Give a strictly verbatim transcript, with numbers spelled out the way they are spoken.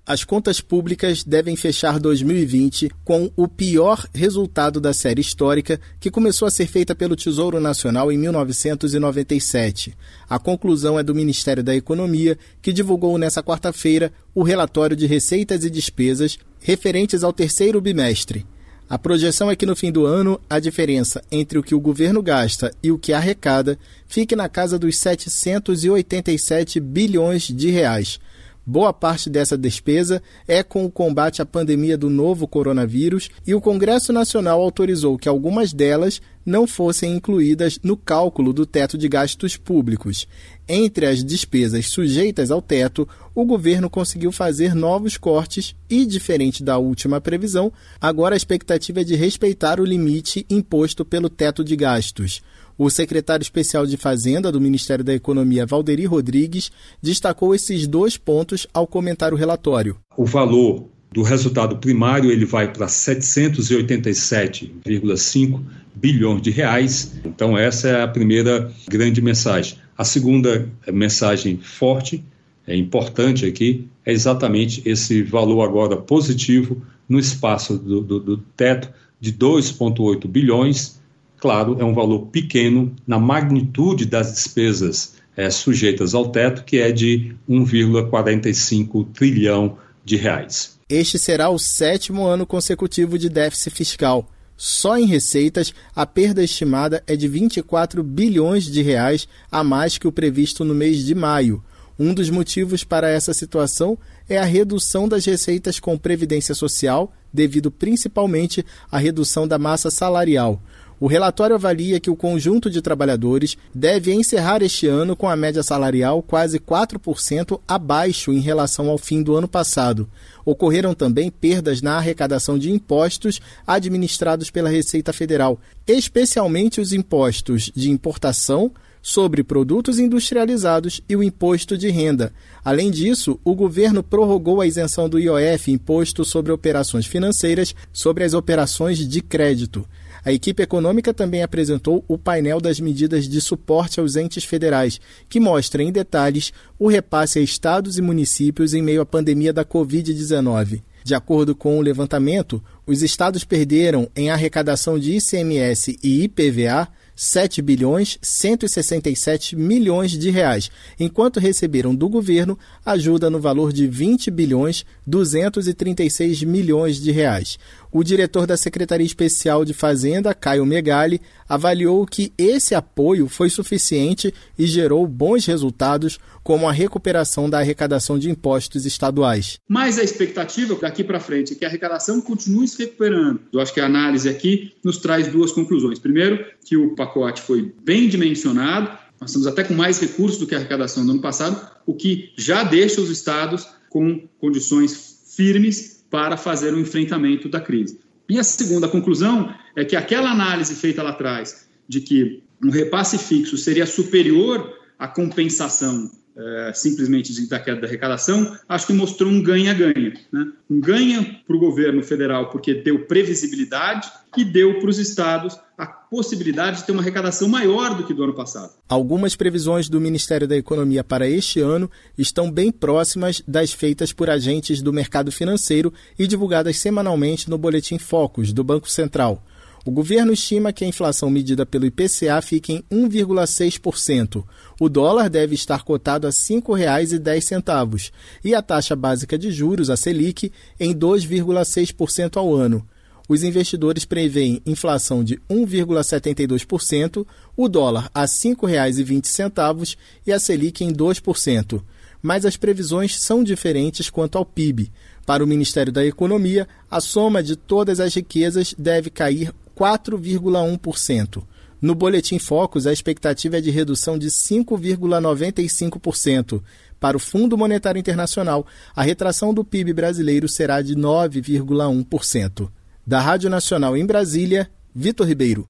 As contas públicas devem fechar dois mil e vinte com o pior resultado da série histórica que começou a ser feita pelo Tesouro Nacional em mil novecentos e noventa e sete. A conclusão é do Ministério da Economia, que divulgou nesta quarta-feira o relatório de receitas e despesas referentes ao terceiro bimestre. A projeção é que no fim do ano, a diferença entre o que o governo gasta e o que arrecada fique na casa dos setecentos e oitenta e sete bilhões de reais. Boa parte dessa despesa é com o combate à pandemia do novo coronavírus e o Congresso Nacional autorizou que algumas delas não fossem incluídas no cálculo do teto de gastos públicos. Entre as despesas sujeitas ao teto, o governo conseguiu fazer novos cortes e, diferente da última previsão, agora a expectativa é de respeitar o limite imposto pelo teto de gastos. O secretário especial de Fazenda do Ministério da Economia, Valderi Rodrigues, destacou esses dois pontos ao comentar o relatório. O valor do resultado primário ele vai para setecentos e oitenta e sete vírgula cinco bilhões de reais. Então essa é a primeira grande mensagem. A segunda mensagem forte, é importante aqui, é exatamente esse valor agora positivo no espaço do, do, do teto de dois vírgula oito bilhões. Claro, é um valor pequeno na magnitude das despesas é, sujeitas ao teto, que é de um vírgula quarenta e cinco trilhão de reais. Este será o sétimo ano consecutivo de déficit fiscal. Só em receitas, a perda estimada é de vinte e quatro bilhões de reais a mais que o previsto no mês de maio. Um dos motivos para essa situação é a redução das receitas com previdência social, devido principalmente à redução da massa salarial. O relatório avalia que o conjunto de trabalhadores deve encerrar este ano com a média salarial quase quatro por cento abaixo em relação ao fim do ano passado. Ocorreram também perdas na arrecadação de impostos administrados pela Receita Federal, especialmente os impostos de importação, sobre produtos industrializados e o imposto de renda. Além disso, o governo prorrogou a isenção do I O F, imposto sobre operações financeiras, sobre as operações de crédito. A equipe econômica também apresentou o painel das medidas de suporte aos entes federais, que mostra em detalhes o repasse a estados e municípios em meio à pandemia da covid dezenove. De acordo com o levantamento, os estados perderam em arrecadação de I C M S e I P V A sete bilhões cento e sessenta e sete milhões de reais, enquanto receberam do governo ajuda no valor de vinte bilhões duzentos e trinta e seis milhões de reais. O diretor da Secretaria Especial de Fazenda, Caio Megali, avaliou que esse apoio foi suficiente e gerou bons resultados, como a recuperação da arrecadação de impostos estaduais. Mas a expectativa daqui para frente é que a arrecadação continue se recuperando. Eu acho que a análise aqui nos traz duas conclusões. Primeiro, que o pacote foi bem dimensionado, nós estamos até com mais recursos do que a arrecadação do ano passado, o que já deixa os estados com condições firmes para fazer o enfrentamento da crise. E a segunda conclusão é que aquela análise feita lá atrás de que um repasse fixo seria superior à compensação é, simplesmente da queda da arrecadação, acho que mostrou um ganha-ganha. Né? Um ganha para o governo federal porque deu previsibilidade e deu para os estados a possibilidade de ter uma arrecadação maior do que do ano passado. Algumas previsões do Ministério da Economia para este ano estão bem próximas das feitas por agentes do mercado financeiro e divulgadas semanalmente no Boletim Focus, do Banco Central. O governo estima que a inflação medida pelo I P C A fique em um vírgula seis por cento. O dólar deve estar cotado a cinco reais e dez centavos e a taxa básica de juros, a Selic, em dois vírgula seis por cento ao ano. Os investidores preveem inflação de um vírgula setenta e dois por cento, o dólar a cinco reais e vinte centavos e a Selic em dois por cento. Mas as previsões são diferentes quanto ao P I B. Para o Ministério da Economia, a soma de todas as riquezas deve cair quatro vírgula um por cento. No Boletim Focus, a expectativa é de redução de cinco vírgula noventa e cinco por cento. Para o Fundo Monetário Internacional, a retração do P I B brasileiro será de nove vírgula um por cento. Da Rádio Nacional em Brasília, Vitor Ribeiro.